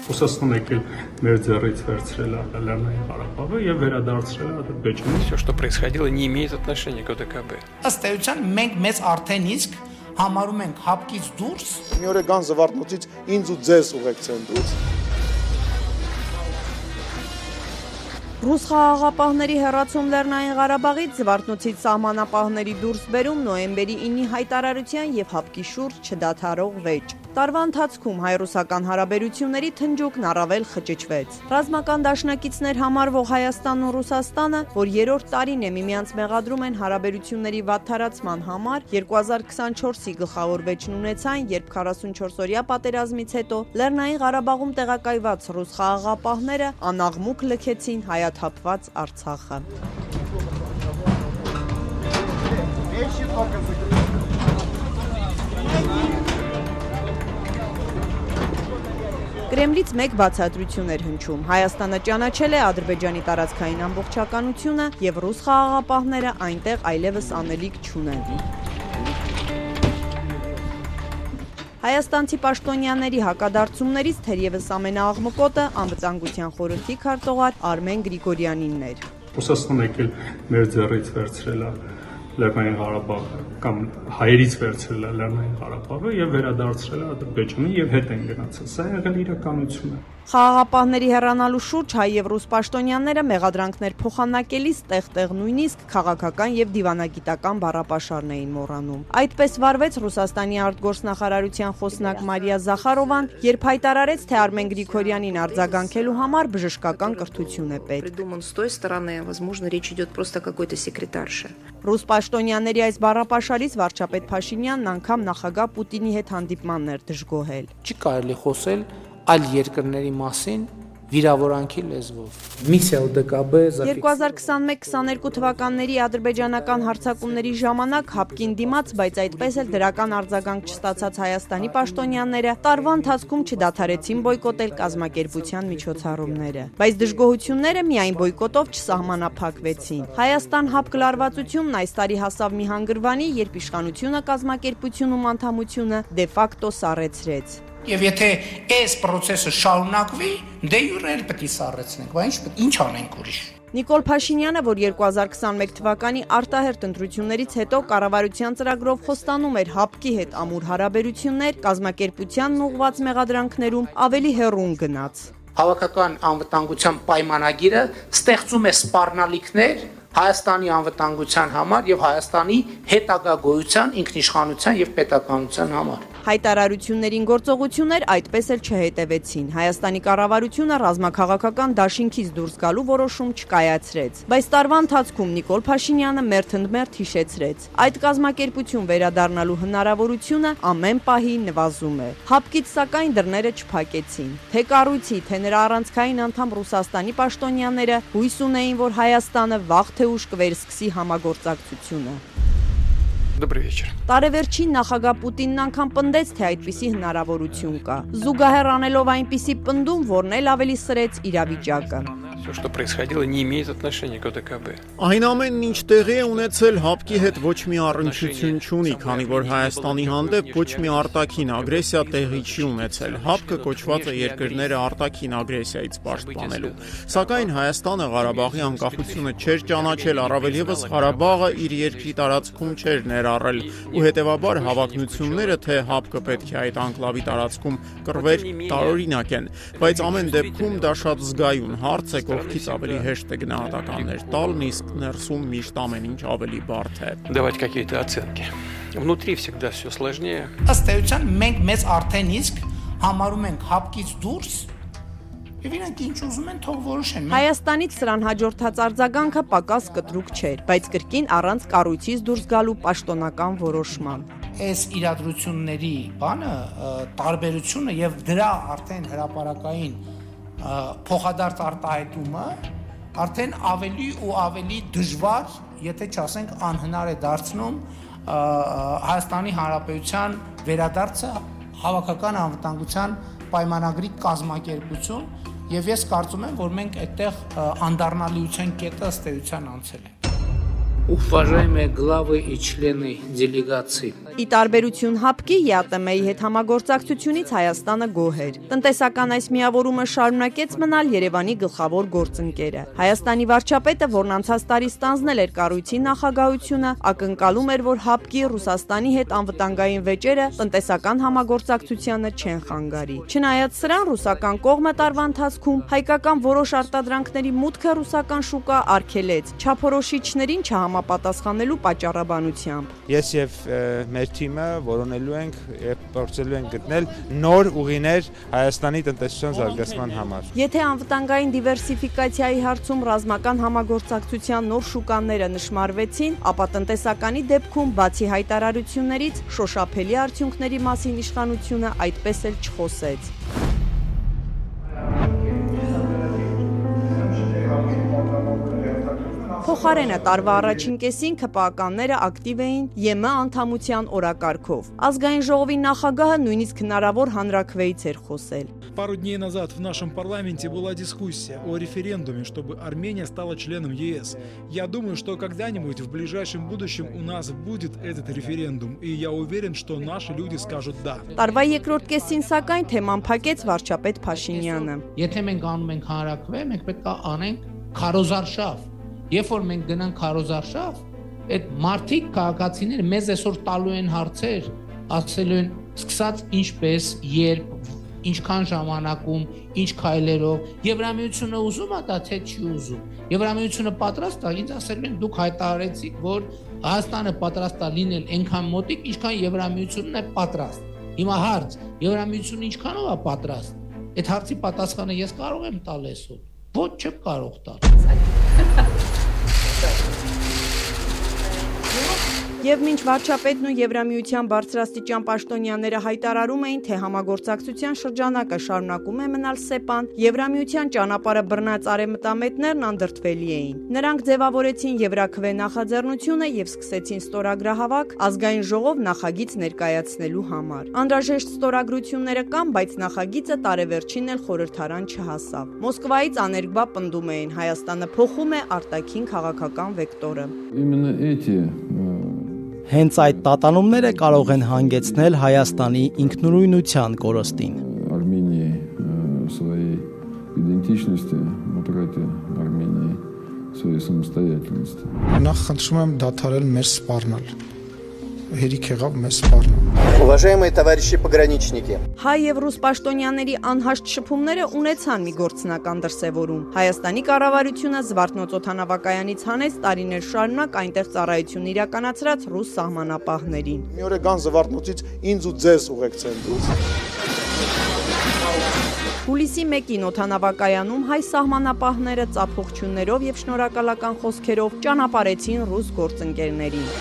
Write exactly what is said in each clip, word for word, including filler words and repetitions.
Ռուսաստանը եկել մեր ձեռից վերցրել է Լեռնային Ղարաբաղը եւ վերադարձրել է Ադրբեջանը։ Все, что происходило, не имеет отношения к ОДКБ։ Ըստ էության մենք մեծ արդեն իսկ համարում ենք հապկից դուրս։ Մի օր կան զվարթնոցից ինձ ու ձեզ ուղեկցեն դուրս։ Ռուս խաղաղապահների հեռացում Լեռնային Ղարաբաղից զվարթնոցից սահմանապահների դուրս բերում նոյեմբերի ինի հայտարարության եւ հապկի շուրջ չդադարող վեճ։ Տարվա ընթացքում հայ-ռուսական հարաբերությունների թնջուկն առավել խճճվեց։ Ռազմական դաշնակիցներ համարվող Հայաստանն ու Ռուսաստանը, որ երրորդ տարին է միմյանց մեղադրում են հարաբերությունների վատթարացման համար, երկու հազար քսանչորսի գլխավոր վեճն ունեցան, երբ քառասունչորսօրյա պատերազմից հետո Լեռնային Ղարաբաղում տեղակայված ռուս խաղաղապահները անաղմուկ լքեցին հայաթափված Արցախը։ Կրեմլից մեկ բացատրություն էր հնչում. Հայաստանը ճանաչել է Ադրբեջանի տարածքային ամբողջականությունը եւ ռուս խաղաղապահները այնտեղ այլևս անելիք չունեն։ Հայաստանցի պաշտոնյաների հակադարձումներից թերևս ամենաաղմկոտը անվտանգության խորհրդի քարտուղար Արմեն Գրիգորյանինն էր։ Ռուսաստանը եկել մեր ձեռից վերցրել է Լեռնային Ղարաբաղը կամ հայերից վերցրել է Լեռնային Ղարաբաղը եւ վերադարձրել է Ադրբեջանը եւ հետ են գնացել։ Սա եղել իրականությունը։ Խաղաղապահների հեռանալու շուրջ հայ եւ ռուս պաշտոնյաները մեղադրանքներ փոխանակելիս տեղ-տեղ նույնիսկ քաղաքական եւ դիվանագիտական բառապաշարն էին մոռանում։ Այդպես վարվեց Ռուսաստանի արտգործնախարարության խոսնակ Մարիա Զախարովան, երբ հայտարարեց, թե Արմեն Գրիգորյանին արձագանքելու համար բժշկական կրթություն է պետք։ Придуман с той стороны, возможно, речь идет просто о какой-то секретарше։ Ռուս պաշտոնյաների այս բառապաշարից վարչապետ Փաշինյանն անգամ նախագահ Պուտինի հետ հանդիպմաններ դժգոհել։ Չի կարելի խոսել այլ երկրների մասին վիրավորանքի լեզվով։ Միսիա ՕԴԿԲ երկու հազար քսանմեկ քսաներկու թվականների ադրբեջանական հարձակումների ժամանակ հապկին դիմաց, բայց այդպես էլ դրական արձագանք չստացած Հայաստանի պաշտոնյաները տարվա ընթացքում չդադարեցին բոյկոտել կազմակերպության միջոցառումները։ Բայց դժգոհությունները միայն բոյկոտով չսահմանափակվեցին։ Հայաստան հապկ լարվածությունն այս տարի հասավ մի հանգրվանի, երբ իշխանությունը կազմակերպությունում անդամությունը դե ֆակտո սառեցրեց։ Եվ եթե այս process-ը շարունակվի, դե յուրել պետք է սառեցնենք, բայց ինչ ինչ անենք ուրիշ։ Նիկոլ Փաշինյանը, որ երկու հազար քսանմեկ թվականի արտահերթ ընտրություններից հետո կառավարության ծրագրով խոստանում էր հապկի հետ ամուր հարաբերություններ, կազմակերպությանն ուղղված մեղադրանքներում ավելի հեռուն գնաց։ Հավաքական անվտանգության պայմանագիրը ստեղծում է սպառնալիքներ Հայաստանի անվտանգության համար եւ Հայաստանի հետագա գոյության, ինքնիշխանության եւ պետականության համար։ Հայտարարություններին գործողություններ այդպես էլ չհետևեցին։ Հայաստանի կառավարությունը ռազմաքաղաքական դաշինքից դուրս գալու որոշում չկայացրեց։ Բայց տարվա ընթացքում Նիկոլ Փաշինյանը մերթընդմերթ հիշեցրեց. այդ կազմակերպություն վերադառնալու հնարավորությունը ամեն պահի նվազում է։ Հապկից սակայն դռները չփակեցին։ Թե կառույցի, թե նրա առանցքային անդամ Ռուսաստանի պաշտոնյաները հույս ունեին, որ Հայաստանը վաղ թե ուշ կվերսկսի համագործակցությունը։ Добрый вечер։ Տարեվերջին նախագահ Պուտինն անգամ պնդեց, թե այդպիսի հնարավորություն կա։ Զուգահեռ անելով այնպիսի պնդում, որն էլ ավելի սրեց իրավիճակը։ Все, что происходило, не имеет отношения к ОДКБ։ Այն ամենն ինչ տեղի է ունեցել հապկի հետ ոչ մի առնչություն չունի, քանի որ Հայաստանի հանդեպ ոչ մի արտաքին ագրեսիա տեղի չի ունեցել։ Հապկը կոչված է երկրները արտաքին ագրեսիայից պաշտպանելու։ Սակայն Հայաստանը Ղարաբաղի անկախությունը չէր ճանաչել, առավել ևս Ղարաբաղը իր երկրի տարածքում չէր ներառել, ու հետևաբար հավակնությունները, թե հապկը պետք է այդ անկլավի տարածքում կռվեր, տարօրինակ են, բայց ամեն դեպքում դա շատ զգայուն հարց է, կողքից ավելի հեշտ է գնահատականներ տալ, իսկ ներսում միշտ ամեն ինչ ավելի բարդ է։ Давать какие-то оценки. Внутри всегда все сложнее։ Ըստ էության մենք մեծ արդեն իսկ համարում ենք հապկից դուրս եւ իրենք ինչ ուզում են թող որոշեն։ Հայաստանից սրան հաջորդած արձագանքը պակաս կտրուկ չէր, բայց կրկին առանց կառույցից դուրս գալու պաշտոնական որոշման։ Այս իրադրությունների բանը տարբերությունը եւ դրա արդեն հրապարակային փոխադարձ արտահայտումը արդեն ավելի ու ավելի դժվար, եթե չասենք անհնար է դարձնում Հայաստանի Հանրապետության վերադարձը հավաքական անվտանգության պայմանագրի կազմակերպություն, եւ ես կարծում եմ, որ մենք այդտեղ անդառնալիության կետը ըստ էության անցել ենք։ Уважаемые главы и члены делегации. Ի տարբերություն ՀԱՊԿ-ի ԵԱՏՄ-ի հետ համագործակցությունից Հայաստանը գոհ էր։ Տնտեսական այս միավորումը շարունակեց մնալ Երևանի գլխավոր գործընկերը։ Հայաստանի վարչապետը, որն անցած տարի ստանձնել էր կառույցի նախագահությունը, ակնկալում էր, որ ՀԱՊԿ-ի Ռուսաստանի հետ անվտանգային վեճերը տնտեսական համագործակցությանը չեն խանգարի։ Չնայած սրան, ռուսական կողմը տարվա ընթացքում հայկական որոշ արտադրանքների մուտքը ռուսական շուկա արգելեց, չափորոշիչներին չհամապատասխանելու պատճառաբանությամբ։ Ես եւ մեր թիմը որոնելու ենք եւ փորձելու ենք գտնել նոր ուղիներ Հայաստանի տնտեսության զարգացման համար։ Եթե անվտանգային դիվերսիֆիկացիայի հարցում ռազմական համագործակցության նոր շուկաները նշմարվեցին, ապա տնտեսականի դեպքում բացի հայտարարություններից շոշափելի արդյունքների մասին իշխանությունը այդպես էլ չխոսեց։ Փոխարենը տարվա առաջին կեսին ՔՊԱ-կանները ակտիվ էին ԵՄ անդամության օրակարգով։ Ազգային ժողովի նախագահը նույնիսկ հնարավոր հանրաքվեից էր խոսել։ Пару дней назад в нашем парламенте была дискуссия о референдуме, чтобы Армения стала членом ЕС. Я думаю, что когда-нибудь в ближайшем будущем у нас будет этот референдум, и я уверен, что наши люди скажут «да». Տարվա երկրորդ կեսին սակայն թեման փակեց վարչապետ Փաշինյանը։ Եթե մենք անում ենք հանրաքվե, մենք պետք է անենք քարոզարշավ։ Երբ որ մենք գնանք քարոզարշավ, այդ մարդիկ քաղաքացիները մեզ այսօր տալու են հարցեր, ասելու են սկսած ինչպես, երբ, ինչքան ժամանակում, ինչ քայլերով, Եվրամիությունը ուզում է դա, թե չի ուզում։ Եվրամիությունը պատրաստ է, ինձ ասելու են դուք հայտարարեցիք, որ Հայաստանը պատրաստ է լինել այնքան մոտիկ, ինչքան Եվրամիությունն է պատրաստ։ Հիմա հարց, Եվրամիությունը ինչքանով է պատրաստ։ Այդ հարցի պատասխանը ես կարող եմ տալ այսօր։ Ոչ չեմ կարող տալ։ Եվ մինչ վարչապետն ու Եվրամիության բարձրաստիճան պաշտոնյաները հայտարարում էին, թե համագործակցության շրջանակը շարունակում է մնալ սեպան, Եվրամիության ճանապարհը բռնած արևմտամետներն անդրդվելի էին։ Նրանք ձևավորեցին Եվրաքվե նախաձեռնությունը եւ սկսեցին ստորագրահավաք ազգային ժողով նախագիծ ներկայացնելու համար։ Անհրաժեշտ ստորագրությունները կան, բայց նախագիծը տարեվերջին էլ խորհրդարան չհասավ։ Մոսկվայից աներկբա պնդում էին, Հայաստանը փոխում է արտաքին քաղաքական վեկտորը։ Именно эти Հենց այդ տատանումները կարող են հանգեցնել Հայաստանի ինքնուրույնության կորստին։ Армении своей идентичности, утрате Армении своей самостоятельности. Նախ խնդրում եմ դադարել մեր սպառնալ։ Հերիք եղավ մեզ սպառնալ։ Уважаемые товарищи пограничники. Հայ եւ ռուս պաշտոնյաների անհաշտ շփումները ունեցան մի գործնական դրսևորում։ Հայաստանի կառավարությունը Զվարթնոց օդանավակայանից հանեց տարիներ շարունակ այնտեղ ծառայություն իրականացրած ռուս սահմանապահներին։ Մի օր եկան Զվարթնոցից ինձ ու ձեզ ուղեկցեն դուրս։ Հուլիսի մեկին օդանավակայանում հայ սահմանապահները ծափողջություններով եւ շնորհակալական խոսքերով ճանապարհեցին ռուս գործընկերներին։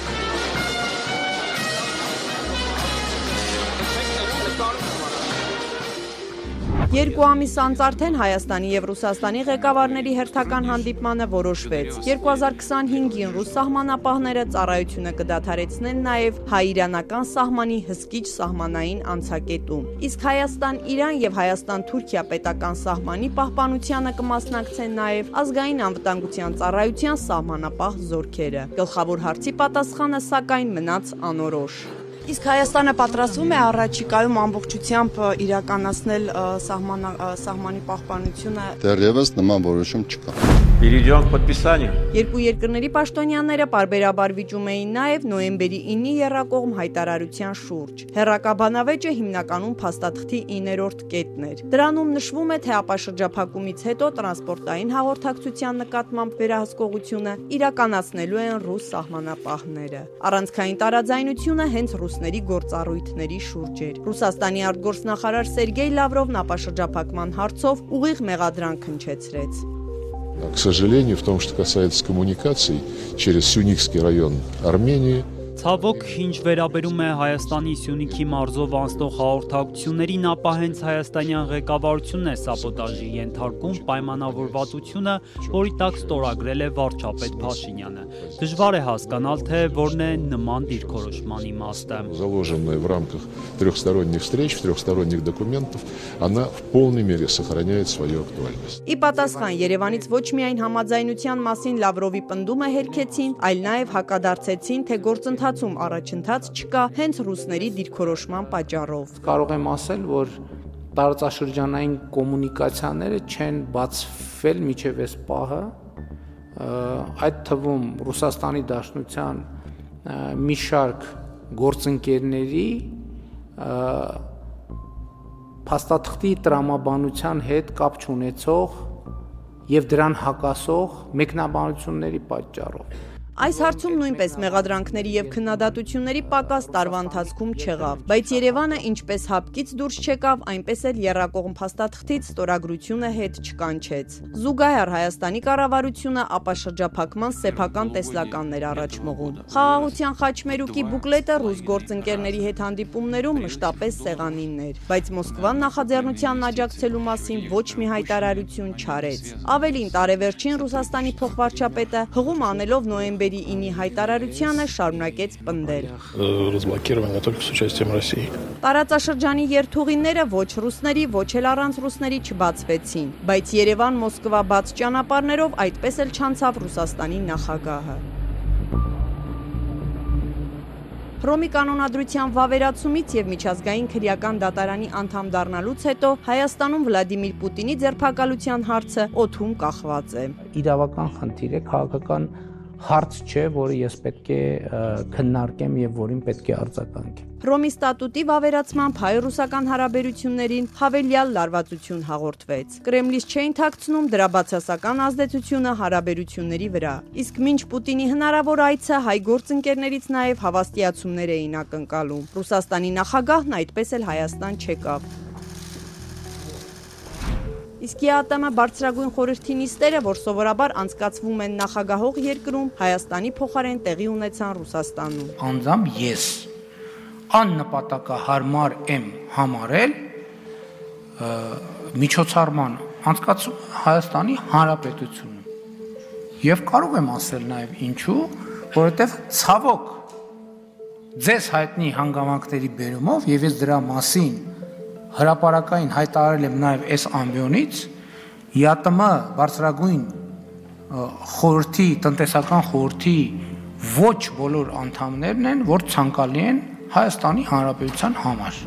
Երկու ամիս անց արդեն Հայաստանի եւ Ռուսաստանի ղեկավարների հերթական հանդիպմանը որոշվեց։ երկու հազար քսանհինգին ռուս սահմանապահները ծառայությունը կդադարեցնեն նաեւ հայ-իրանական սահմանի հսկիչ սահմանային անցակետում։ Իսկ Հայաստան-Իրան եւ Հայաստան-Թուրքիա պետական սահմանի պահպանությանը կմասնակցեն նաեւ ազգային անվտանգության ծառայության սահմանապահ զորքերը։ Գլխավոր հարցի պատասխանը սակայն մնաց անորոշ։ Իսկ Հայաստանը պատրաստվում է առաջիկայում ամբողջությամբ իրականացնել սահմանի պահպանությունը։ Դեռևս նման որոշում չկա։ Перейдем к подписанию. Երկու երկրների պաշտոնյաները պարբերաբար վիճում էին նաև նոյեմբերի ինի եռակողմ հայտարարության շուրջ։ Հեռակաբանավեճը հիմնականում փաստաթղթի իններորդ կետն էր։ Դրանում նշվում է, թե ապաշրջափակումից հետո տրանսպորտային հաղորդակցության նկատմամբ վերահսկողությունը իրականացնելու են ռուս սահմանապահները։ Առանցքային տարաձայնությունը հենց ռուսների գործառույթների շուրջ էր։ Ռուսաստանի արտգործնախարար Սերգեյ Լավրովն ապաշրջափակման հարցով ուղիղ մեղադրանք հնչեցրեց։ К сожалению, в том, что касается коммуникаций через Сюникский район Армении, Ցավոք, ինչ վերաբերում է Հայաստանի Սյունիքի մարզով անցնող հաղորդակցություններին, ապա հենց հայաստանյան ղեկավարությունն է սաբոտաժի ենթարկում պայմանավորվածությունը, որի տակ ստորագրել է վարչապետ Փաշինյանը։ Դժվար է հասկանալ, թե որն է նման դիրքորոշման իմաստը։ заложенная в рамках трехсторонних встреч, в трехсторонних документов, она в полной мере сохраняет свою актуальность. Ի պատասխան Երևանից ոչ միայն համաձայնության մասին Լավրովի պնդումը հերքեցին, այլ նաև հակադարձեցին, թե գործընթացը ընթացում առաջընթաց չկա հենց ռուսների դիրքորոշման պատճառով։ Կարող եմ ասել, որ տարածաշրջանային կոմունիկացիաները չեն բացվել մինչև այս պահը, այդ թվում Ռուսաստանի Դաշնության մի շարք գործընկերների փաստաթղթի տրամաբանության հետ կապ չունեցող եւ դրան հակասող մեկնաբանությունների պատճառով։ Այս հարցում նույնպես մեղադրանքների եւ քննադատությունների պակաս տարվա ընթացքում չեղավ, բայց Երևանը ինչպես հապկից դուրս չեկավ, այնպես էլ եռակողմ փաստաթղթից ստորագրությունը հետ չկանչեց։ Զուգահեռ Հայաստանի կառավարությունը ապաշրջափակման սեփական տեսլականներ առաջ մղում։ Խաղաղության խաչմերուկի բուկլետը ռուս գործընկերների հետ հանդիպումներում մշտապես սեղանինն էր, բայց Մոսկվան նախաձեռնությանն աջակցելու մասին ոչ մի հայտարարություն չարեց։ Ավելին, տարեվերջին Ռուսաստանի փոխվարչապետը հղում անելով նոյեմբերի ինի հայտարարությանը շարունակեց պնդել։ Տարածաշրջանի երթուղիները ոչ ռուսների, ոչ էլ առանց ռուսների չբացվեցին, բայց Երևան-Մոսկվա բաց ճանապարհներով այդպես էլ չանցավ Ռուսաստանի նախագահը։ Հռոմի կանոնադրության վավերացումից եւ միջազգային քրեական դատարանի անդամ դառնալուց հետո Հայաստանում Վլադիմիր Պուտինի ձերբակալության հարցը օդում կախված է։ Իրավական խնդիր է, քաղաքական հարց չէ, որը ես պետք է քննարկեմ եւ որին պետք է արձագանքեմ։ Հռոմի ստատուտի վավերացմամբ հայ-ռուսական հարաբերություններին հավելյալ լարվածություն հաղորդվեց։ Կրեմլից չէին թաքցնում դրա բացասական ազդեցությունը հարաբերությունների վրա։ Իսկ մինչ Պուտինի հնարավոր այցը հայ գործընկերներից նաև հավաստիացումներ էին ակնկալում։ Ռուսաստանի նախագահն այդպես էլ Հայաստան չեկավ։ Իսկ ԵԱՏՄ բարձրագույն խորհրդի նիստերը, որ սովորաբար անցկացվում են նախագահող երկրում, Հայաստանի փոխարեն տեղի ունեցան Ռուսաստանում։ Անձամբ ես աննպատակահարմար եմ համարել միջոցառման անցկացում Հայաստանի Հանրապետությունում։ Եվ կարող եմ ասել նաև ինչու, որովհետև ցավոք ձեզ հայտնի հանգամանքների բերումով եւ ես դրա մասին հրապարակային հայտարարել եմ նաև այս ամբիոնից, ԵԱՏՄ բարձրագույն խորհրդի, տնտեսական խորհրդի ոչ բոլոր անդամներն են, որ ցանկալի են Հայաստանի Հանրապետության համար։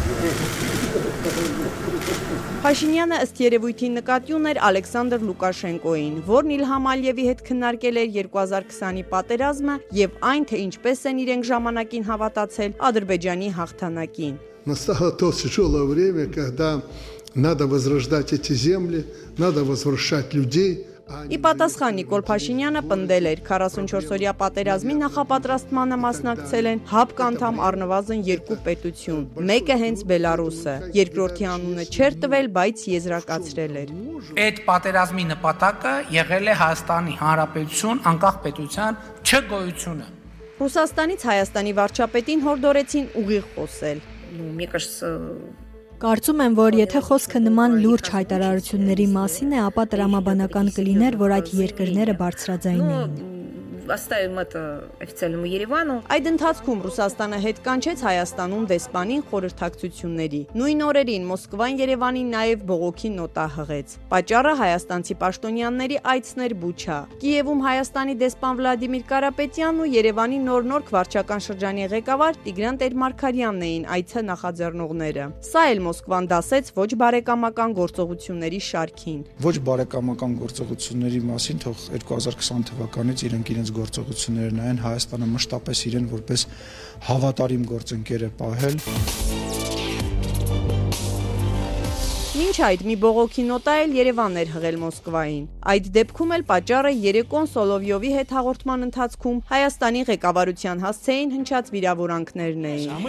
Փաշինյանը ըստ երևույթի նկատի ուներ Ալեքսանդր Լուկաշենկոին, որն Իլհամ Ալիևի հետ քննարկել էր երկու հազար քսանի պատերազմը եւ այն, թե ինչպես են իրենք ժամանակին հավատացել Ադրբեջանի հաղթանակին։ Настало то тяжелое время, когда надо возрождать эти земли, надо возвращать людей. Ի պատասխան Նիկոլ Փաշինյանը պնդել էր քառասունչորսօրյա պատերազմի նախապատրաստմանը մասնակցել են ՀԱՊԿ անդամ առնվազն երկու պետություն, մեկը հենց Բելարուսը, երկրորդի անունը չէր տվել, բայց եզրակացրել էր։ Այդ պատերազմի նպատակը եղել է Հայաստանի Հանրապետություն անկախ պետության չգոյությունը։ Ռուսաստանից Հայաստանի վարչապետին հորդորեցին ուղիղ խոսել։ Мне кажется, Կարծում եմ, որ եթե խոսքը նման լուրջ հայտարարությունների մասին է, ապա տրամաբանական կլիներ, որ այդ երկրները բարձրաձայնեին։ оставим это официальному Еревану. Այդ ընթացքում Ռուսաստանը հետ կանչեց Հայաստանում դեսպանին խորհրդակցությունների։ Նույն օրերին Մոսկվան Երևանին նաև բողոքի նոտա հղեց։ Պատճառը հայաստանցի պաշտոնյաների այցն էր Բուչա։ Կիևում Հայաստանի դեսպան Վլադիմիր Կարապետյանն ու Երևանի նոր-նոր վարչական շրջանի ղեկավար Տիգրան Տեր-Մարգարյանն էին այցը նախաձեռնողները։ Սա էլ Մոսկվան դասեց ոչ բարեկամական գործողությունների շարքին։ Ոչ բարեկամական գործողությունների մասին թող երկու հազար քսան թվականից իրենք իրենց գործողությունները նայեն, Հայաստանը մշտապես իրեն որպես հավատարիմ գործընկեր է պահել։ Մինչ այդ մի բողոքի նոտա էլ Երևանն էր հղել Մոսկվային։ Այդ դեպքում էլ պատճառը երեկոն Սոլովյովի հետ հաղորդման ընթացքում Հայաստանի ղեկավարության հասցեին հնչած վիրավորանքներն էին։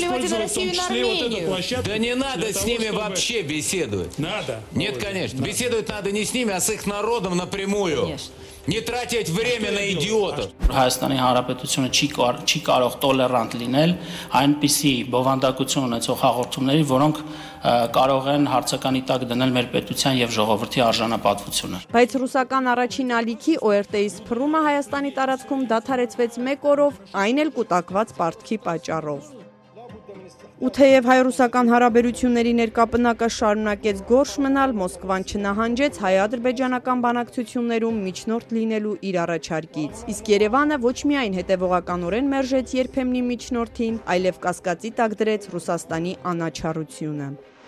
Да не надо с ними вообще беседовать. Надо. Нет, конечно. Беседовать надо не с ними, а с их народом напрямую. Не тратить время на идиотов. Հայաստանի Հանրապետությունը չի կար, չի կարող տոլերանտ լինել այնպիսի բովանդակություն ունեցող հաղորդումների, որոնք կարող են հարցականի տակ դնել մեր պետության եւ ժողովրդի արժանապատվությունը։ Բայց ռուսական առաջին ալիքի O R T-ի սփռումը Հայաստանի տարածքում դադարեցվեց մեկ օրով, այն էլ կուտակված պարտքի պատճառով։ Ու թեև հայ-ռուսական հարաբերությունների ներկապնակը շարունակեց գորշ մնալ, Մոսկվան չնահանջեց հայ-ադրբեջանական բանակցություններում միջնորդ լինելու իր առաջարկից։ Իսկ Երևանը ոչ միայն հետևողականորեն մերժեց երբեմնի միջնորդին, այլև կասկածի տակ դրեց Ռուսաստանի անաչառությունը։